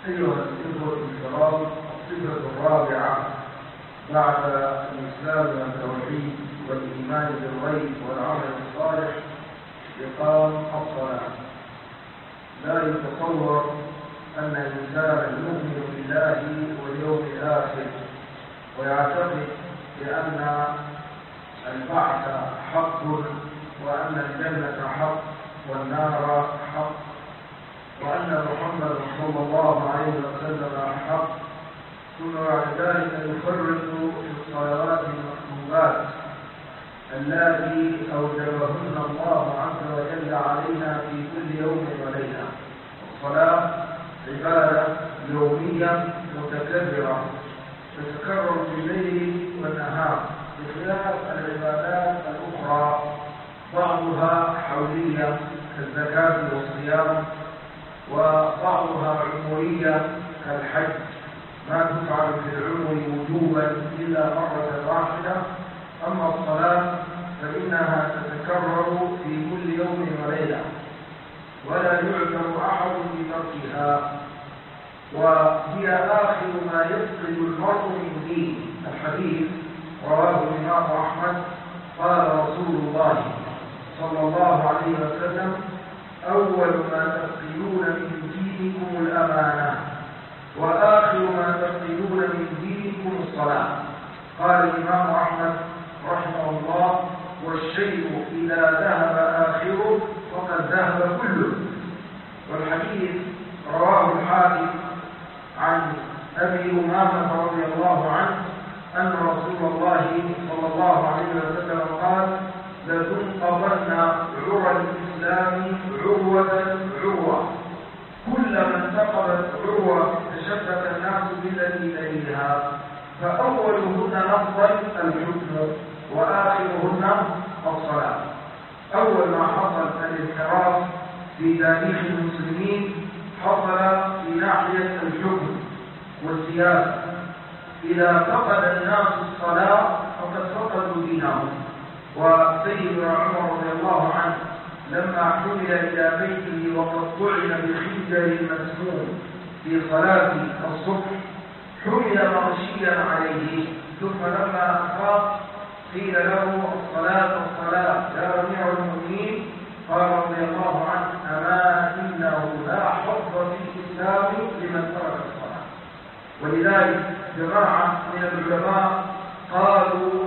أيها الإخوة الكرام، الصفة الرابعة بعد الإسلام والتوحيد والإيمان بالغيب والعمل الصالح إقام الصلاة. لا يتصور أن الإنسان يؤمن بالله واليوم الآخر ويعتقد بأن البعث حق وأن الجنة حق والنار حق وأن محمد صلى الله عليه وسلم حق، ثم بعد ذلك يفرط في الصلوات المطلوبات التي أوجبهن الله عز وجل علينا في كل يوم وليلة. الصلاة عبادة يومية متكررة تتكرر في الليل والنهار بخلاف العبادات الأخرى، بعضها حولية كالزكاة والصيام، وبعضها عمرية كالحج ما تفعل في العمر وجوبا إلا مرة واحدة. أما الصلاة فإنها تتكرر في كل يوم وليلة ولا يعذر أحد بتركها، وهي آخر ما يفقد المرء من دين. الحديث رواه الإمام أحمد قال رسول الله صلى الله عليه وسلم: أول ما تفقدون من دينكم الأمانة، وآخر ما تفقدون من دينكم الصلاة. قال الإمام أحمد رحمه الله: والشيء إذا ذهب آخره فقد ذهب كله. والحديث رواه الحاكم عن أبي أمامة رضي الله عنه أن رسول الله صلى الله عليه وسلم قال: لتنقضن عرى الإسلام عروة عروة، كلما انتقضت عروة تشبك الناس بالذي تليها، فأولهن نقضا الحكم وآخرهن الصلاة. أول ما حصل الانحراف في تاريخ المسلمين حصل في ناحية الحكم والسياسة. إذا فقد الناس الصلاة فقد فقدوا دينهم. وسيدنا عمر رضي الله عنه لما حمل إلى بيته وقد طعن بخنجر المسموم في صلاة الصبح حمل مغشيا عليه، ثم لما أفاق قيل له: الصلاة يا أمير المؤمنين. قال رضي الله عنه: أما إنه لا حظ في الإسلام لمن ترك الصلاة. ولذلك جماعة من العلماء قالوا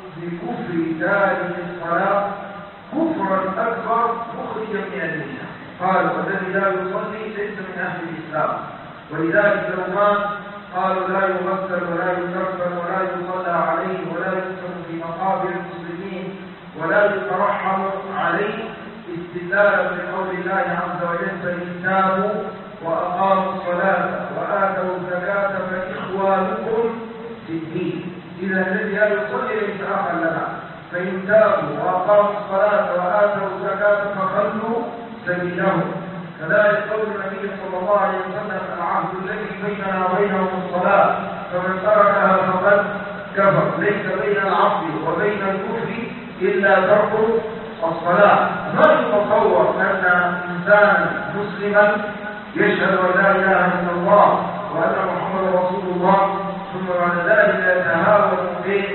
بكفر تارك الصلاة كفرا أكبر مخرجا من الملة. قالوا: الذي لا يصلي ليس من أهل الإسلام. ولذلك لو مات قالوا: لا يغسل ولا يكفن ولا يصلى عليه ولا يدفن في مقابر المسلمين ولا يترحم عليه، استدلالا بقول الله عز وجل: فإن تابوا وأقاموا الصلاة وآتوا الزكاة فإخوانكم في الدين. إذا الذي لا يصلي ليس أخا لنا، فإن تابوا وأقاموا الصلاة وآتوا الزكاة فخلوا سبيلهم. كذلك قول النبي صلى الله عليه وسلم: العهد الذي بيننا وبينهم الصلاة، فمن تركها فقد كفر. ليس بين العبد وبين الكفر إلا ترك الصلاة. ما يتصور أن إنسانا مسلما يشهد أن لا إله إلا الله وأن محمد رسول الله ثم بعد ذلك يتهاون بين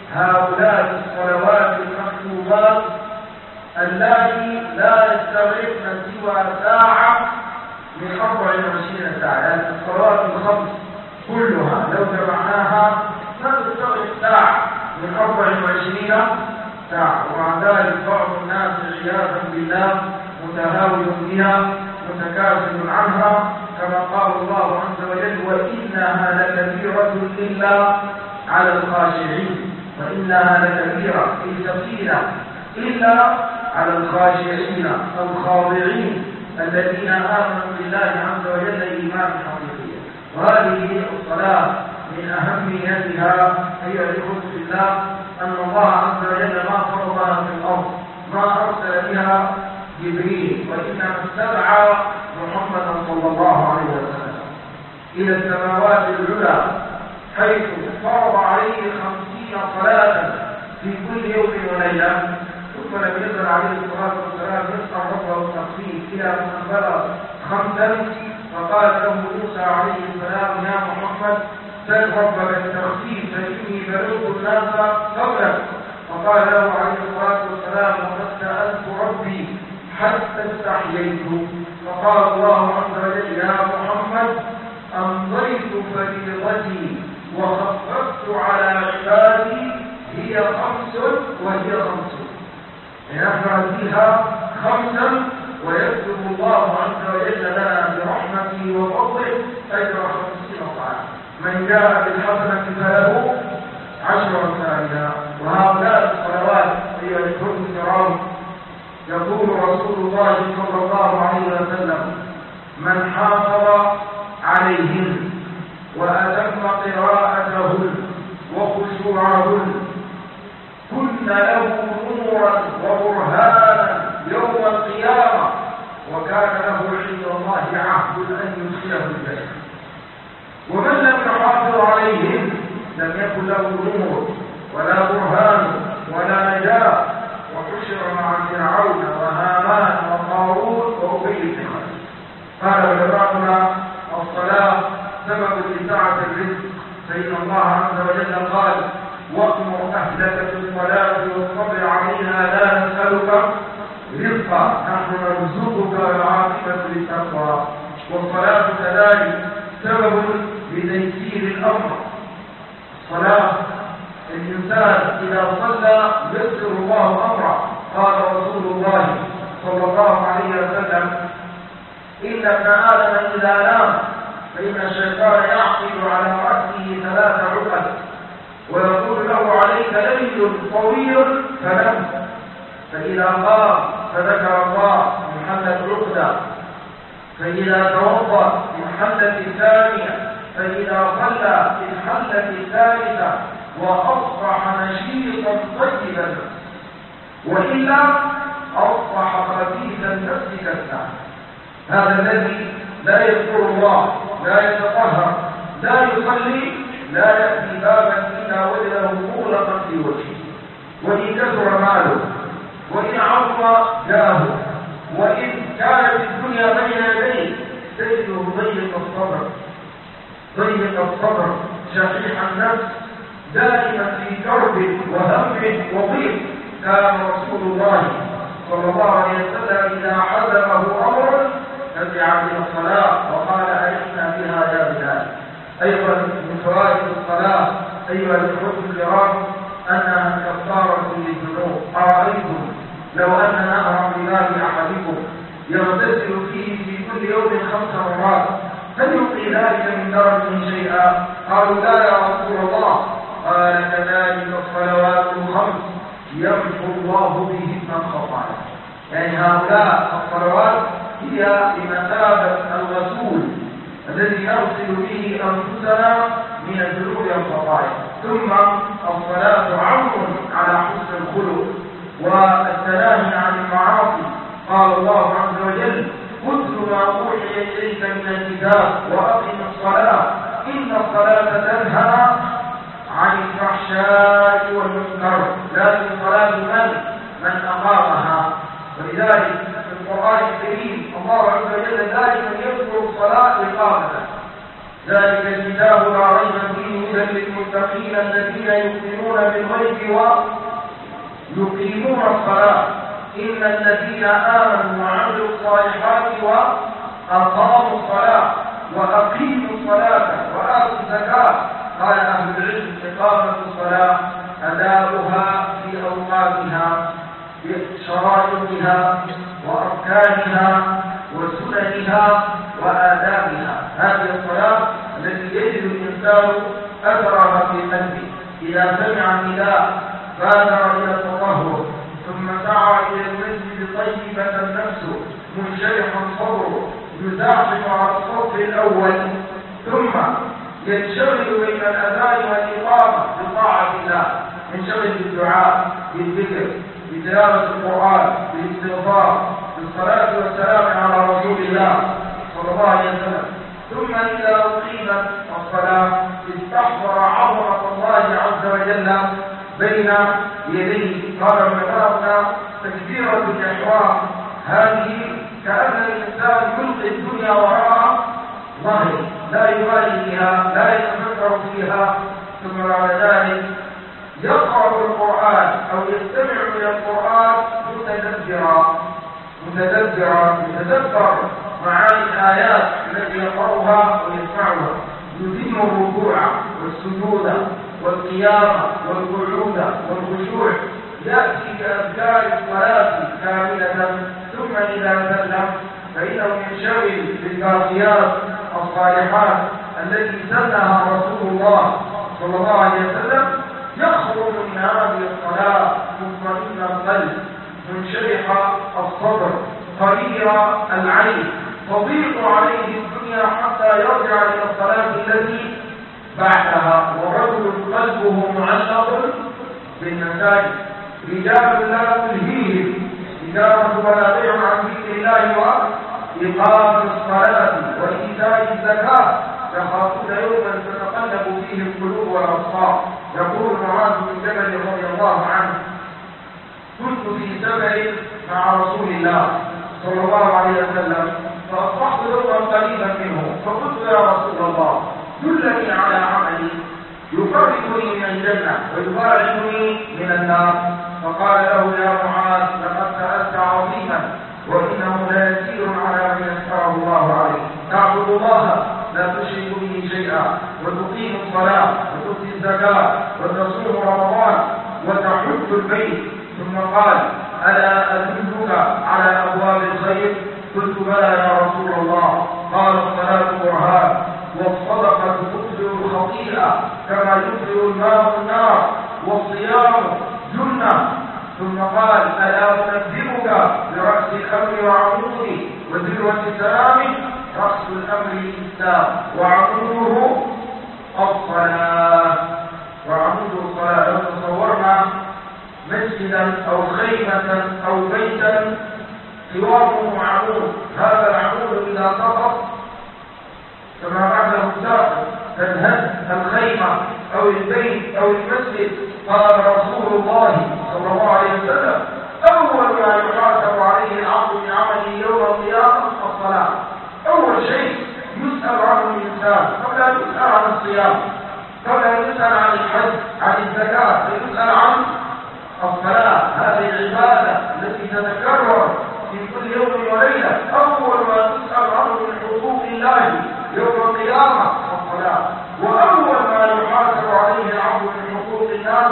هؤلاء الصلوات المكتوبات التي لا يستغرقن سوى ساعة من 24 ساعة، يعني الصلوات الخمس كلها لو جمعناها لا تستغرق ساعة من 24 ساعة. ومع ذلك بعض الناس عياذا بالله متهاون بها متكاسل عنها، كما قال الله عز وجل: وإنها لكبيرة إلا على الخاشعين. وإنها لكبيرة في ثقيلة إلا على الخاشعين الخاضعين الذين آمنوا بالله عز وجل إيمان حقيقي. وهذه الصلاة من أهميتها أيها الإخوة في الله أن الله عز وجل ما فرضها في الأرض، ما أرسل بها جبريل، وإنما استدعى محمدا صلى الله عليه وسلم إلى السماوات العلى، حيث فرض عليه 50 صلاة في كل يوم وليلة، ثم لم يزل عليه الصلاة والسلام يسأل ربه التخفيف إلى أن بلغ خمسا. فقال له موسى عليه السلام يا محمد سل ربك التخفيف فإني بلغت الناس قبلك. فقال له عليه الصلاة والسلام وقد سألت ربي حتى استحييت. فقال الله عز وجل يا محمد أمضيت فريضتي وخففت على عبادي هي 5 وهي 5. نحن فيها 5 ويكتب الله عز وجل لنا برحمته وفضله أجر 50 ضعفا. من جاء بالحسنة فله 10 أمثالها. وهؤلاء الصلوات أيها الإخوة الكرام يقول رسول الله صلى الله عليه وسلم من حافظ عليهن وأتم قراءتهن وخشوعهن كن له نورا وبرهانا يوم القيامة وكان له عند الله عهد أن يدخله الجنة. ومن لم يحافظ عليهم لم يكن له نور ولا برهان ولا نجاة وحشر مع فرعون وهامان وقارون وأبي بن خلف. قال علماؤنا الصلاة سبب لسعة الرزق، فإن الله عز وجل قال وأمر أهلك بالصلاة والصبر عليها لا نسألك رزقا نحن نرزقك والعاقبة للتقوى. والصلاة كذلك سبب لتيسير الأمر. الصلاة الإنسان إذا صلى يسر الله أمره. قال رسول الله صلى الله عليه وسلم إن ابن آدم إذا نام فإن الشيطان يعقد على رأسه 3 عقد ويقول له عليك ليل طويل فنم، فإذا قام فذكر الله انحلت عقدة، فإذا توضأ انحلت الثانية، فإذا صلى انحلت الثالثة وأصبح نشيطا طيب النفس، وإلا أصبح خبيث النفس كالسعد. هذا الذي لا يذكر الله لا يتطهر لا يصلي لا يأتي بابا إلا وجده مغلقا في وجهه، وإن كثر ماله وإن عظم جاهه وإن كانت الدنيا بين يديه تجده ضيق الصبر شحيح النفس دائما في كرب وهم وضيق. كان رسول الله صلى الله عليه وسلم إذا حزمه أمر فزع إلى الصلاة وقال أرحنا بها يا بلال. أيضا من فوائد الصلاة أيها الإخوة الكرام أنها كفارة للذنوب. أرأيتم لو أن نهرا بباب أحدكم يغتسل فيه في كل يوم 5 مرات هل يلقي ذلك من درجه شيئا؟ قالوا لا يا رسول الله. قال كذلك الصلوات ال5 يمحو الله بهن الخطايا. يعني هؤلاء الصلوات هي بمثابة الغسول الذي نغسل به أنفسنا من الذنوب والخطايا. ثم الصلاة عون على حسن الخلق والتناهي عن المعاصي. قال الله عز وجل اتل ما أوحي إليك من الكتاب وأقم الصلاة إن الصلاة تنهى عن الفحشاء والمنكر، لكن صلاة من أقامها. ولذلك في القرآن الكريم الله عز وجل دائما يذكر الصلاة إقامة. ذلك الكتاب لا ريب فيه هدى للمتقين الذين يؤمنون بالغيب ويقيمون الصلاة. إن الذين آمنوا وعملوا الصالحات وأقاموا الصلاة وأقيموا الصلاة وآتوا الزكاة. قال أهل العلم إقامة الصلاة أداؤها في أوقاتها بشرائطها وأركانها وسننها وآدابها. هذه الصلاة التي يجد الإنسان أثرها في قلبه إذا سمع النداء بادر إلى التطهر ثم سعى إلى المسجد طيبة نفسه منشرحا صدره يزاحم على الصف الأول ثم ينشغل بين الأذان والإقامة بطاعة الله، ينشغل بالدعاء بالذكر بتلاوة القرآن بالاستغفار بالصلاة والسلام على رسول الله صلى الله عليه وسلم. ثم إذا أقيمت الصلاة استحضر عظمة الله عز وجل بين يديه. قال علماؤنا تكبيرة الإحرام هذه كأن الإنسان يلقي الدنيا وراء ظهره، لا يبالي بها، لا يتفكر فيها، ثم بعد ذلك يقرأ القرآن أو يستمع إلى القرآن يتدبر معاني الآيات التي يقرأها ويسمعها، يدين الركوع والسجود والقيام والقعود والخشوع، يأتي بأذكار الصلاة كاملة، ثم إذا سلم فإنه ينشغل بالباقيات الصالحات التي سنها رسول الله صلى الله عليه وسلم، يخرج من هذه الصلاة مطمئن القلب، منشرح الصدر، قرير العين، تضيق عليه الدنيا حتى يرجع إلى الصلاة التي بعدها. ورجل قلبه معلق بالمساجد، رجال لا تلهيهم تجارة ولا بيع عن ذكر الله وإقام الصلاة وإيتاء الزكاة، يخافون يوما تتقلب فيه القلوب والأبصار. يقول معاذ بن جبل رضي الله عنه: كنت في سفر مع رسول الله صلى الله عليه وسلم، فأصبحت يوما قريبا منه، فقلت: يا رسول الله دلني على عملي يقربني من الجنة ويباعدني من النار. فقال له: يا معاذ لقد سألت عظيما، وإنه لا يسير على من يسره الله عليه. تعبد الله لا تشرك به شيئا، وتقيم الصلاة وتؤتي الزكاة وتصوم رمضان وتحج البيت. ثم قال: ألا أدلك على أبواب الخير؟ قلت: بلى يا رسول الله. قال: الصلاة برهان، والصدقة تطفئ الخطيئة كما يطفئ الماء النار، والصيام جنة. ثم قال: ألا أنبئك برأس الأمر وعموده وذروة سلامه؟ رأس الأمر الإسلام وعموده الصلاة. وعمود الصلاة لو تصورنا مسجدا أو خيمة أو بيتا قوامه عمود، هذا العمود إذا سقط كما بعده ساقط تنهد الخيمة أو البيت أو المسجد. قال رسول الله صلى الله عليه وسلم: أول ما يحاسب عليه العبد من عمله يوم القيامة الصلاة. أول شيء يسأل عنه الإنسان قبل أن يسأل عن الصيام، قبل أن يسأل عن الحج، عن الزكاة، يسأل عن الصلاة. هذه العبادة التي تتكرر في كل يوم وليلة، أول ما تسأل عنه من حقوق الله يوم القيامة الصلاة. وأول ما يحاسب عليه العبد من حقوق الناس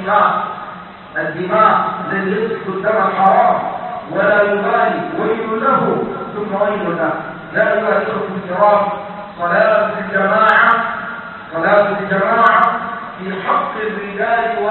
الدماء الذي يسفك الدم الحرام ولا يبالي، ويل له ثم ويل له. لا أيها الإخوة الكرام، صلاة الجماعة في حق الرجال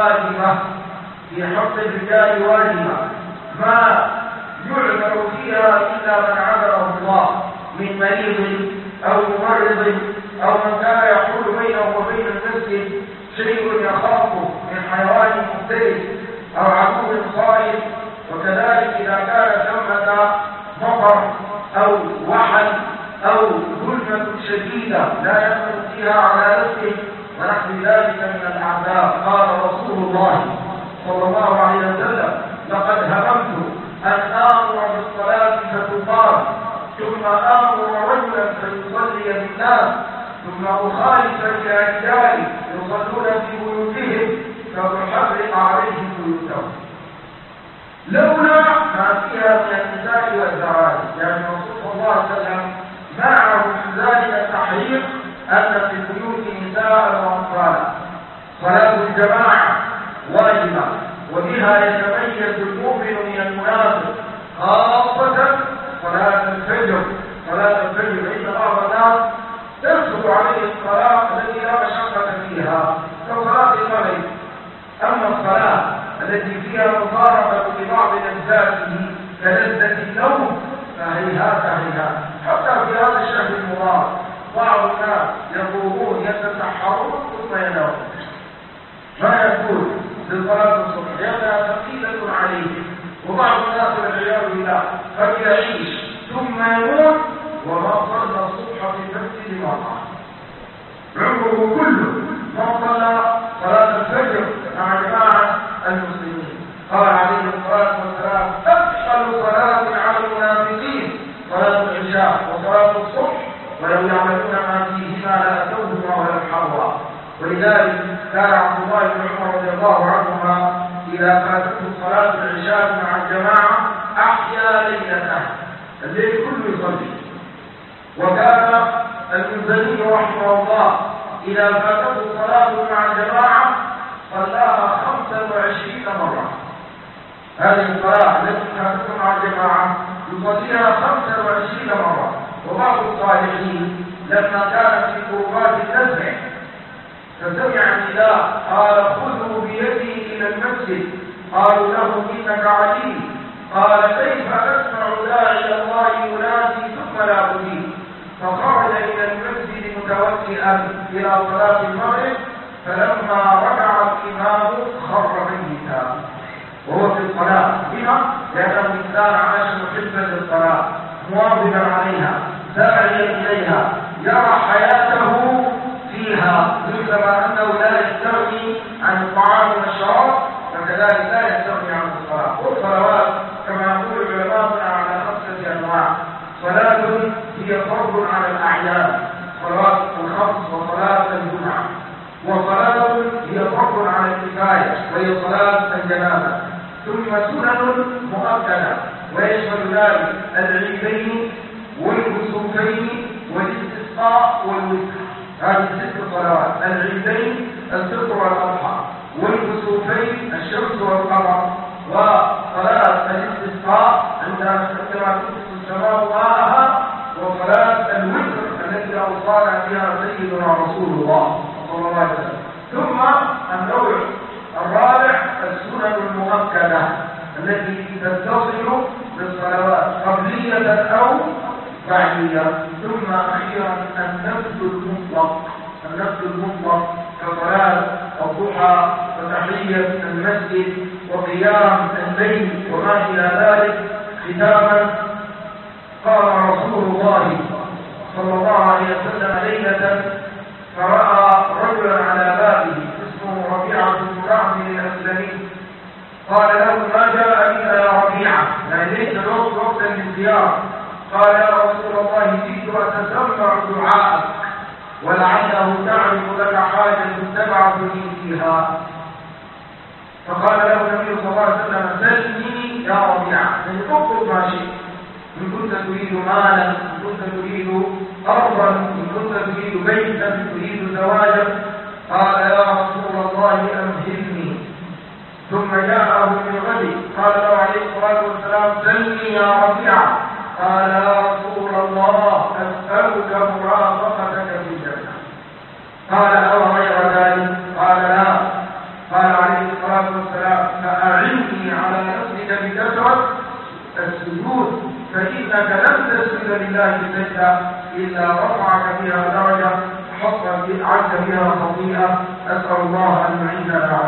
واجبة، ما يعذر فيها إلا من عذره الله من مريض أو ممرض أو من كان يحول بينه وبين المسجد شيء يخافه من حيوان مفترس أو عدو صائد. وكذلك إذا كان ثمة مطر أو وحل أو ظلمة شديدة لا يقدر فيها على نفسه ونحو ذلك من الأعداء. قال رسول الله صلى الله عليه وسلم: لقد هممت أن آمر بالصلاة فتقام، ثم آمر رجلا فيصلي بالناس، ثم أخالف إلى رجال يصلون في بيوتهم فأحرق عليهم بيوتهم، لولا ما فيها من النساء والزواج. يعني الرسول صلى الله عليه وسلم معه من ذلك التحريق أن في البيوت نساء وأطفالا. صلاة الجماعة واجبة، وبها يتميز المؤمن من المنافق، خاصة صلاة الفجر. فإن بعض الناس تسهل عليه الصلاة التي لا مشقة فيها كصلاة المغرب. أما الصلاة التي فيها مفارقة لبعض أجزائه كلذة النوم فهيهات حتى في هذا الشهر المبارك بعض الناس يقومون يتسحرون ثم ينامون، ما يكون لصلاة الصبح لأنها ثقيلة عليه. وبعض الناس والعياذ بالله قد يعيش ثم يموت وما صلى الصبح في المسجد مرة، عمره كله ما صلى صلاة الفجر مع جماعة المسلمين. قال عليه الصلاة والسلام: أثقل صلاة على المنافقين ولو يعلمون ما فيهما لأتوهما ولو حروا. ولذلك كان عبد الله بن عمر رضي الله عنهما إذا فاتته صلاة العشاء مع الجماعة أحيا ليلته، الليل كله يصلي. وكان المزني رحمه الله إذا فاتته صلاة مع الجماعة صلاها 25 مرة. هذه الصلاة التي فاتته مع الجماعة يصليها 25 مرة. وبعض الصالحين لما كان في قربات النزع فسمع النداء قال خذوا بيدي إلى المسجد، قالوا له إنك علي، قال كيف أسمع داعي الله ينادي ثم لا أجيب، فخرج إلى المسجد متوجها إلى صلاة المغرب، فلما ركع الإمام خر ميتا وهو في الصلاة. بما لأن الإنسان عاش محبا للصلاة مواظبا عليها ساعيا إليها يرى حياته فيها، مثلما أنه لا يستغني عن الطعام والشراب فكذلك لا يستغني عن الصلاة. والصلوات كما يقول علماؤنا على 5 أنواع: صلاة هي فرض على الأعيان، صلاة الخمس وصلاة الجمعة، وصلاة هي فرض على الكفاية وهي صلاة الجنازة، ثم سنن مؤكدة ويشمل ذلك العيدين والكسوفين والاستسقاء والوتر. هذه 6 صلوات: العيدين الفطر والأضحى، والكسوفين الشمس والقمر، وصلاة الاستسقاء عندما تكسو السماء ماءها، وصلاة الوتر التي أوصانا بها سيدنا رسول الله صلى الله عليه وسلم. ثم النوع الرابع السنن المؤكدة التي تتصل بالصلوات قبلية أو بعدية. ثم أخيرا النفل المطلق كصلاة الضحى وتحية المسجد وقيام الليل وما إلى ذلك. ختاما قال رسول الله صلى الله عليه وسلم ليلة فرأى رجلا على بابه اسمه ربيعة بن كعب الأسلمي، قال له ما جاء بك يا ربيعة؟ يعني ليس الوقت وقتا للزيارة. قال يا رسول الله جئت أتسمع دعاءك ولعله تعرف لك حاجة تبعثني فيها. فقال له النبي صلى الله عليه وسلم سلني يا ربيعة، يعني اطلب ما شئت، إن كنت تريد مالا، إن كنت تريد أرضا، إن كنت تريد بيتا، تريد زواجا. قال يا رسول الله أمهلني. ثم جاءه من غد قال له عليه الصلاة والسلام سلني يا ربيعة. قال يا رسول الله أسألك مرافقتك في الجنة. قال أو غير ذلك؟ قال لا. قال عليه الصلاة والسلام فأعني على نفسك بكثرة السجود، فإنك لم تسجد لله سجدة إلا رفعك بها درجة وحط عنك بها خطيئة. أسأل الله أن يعيننا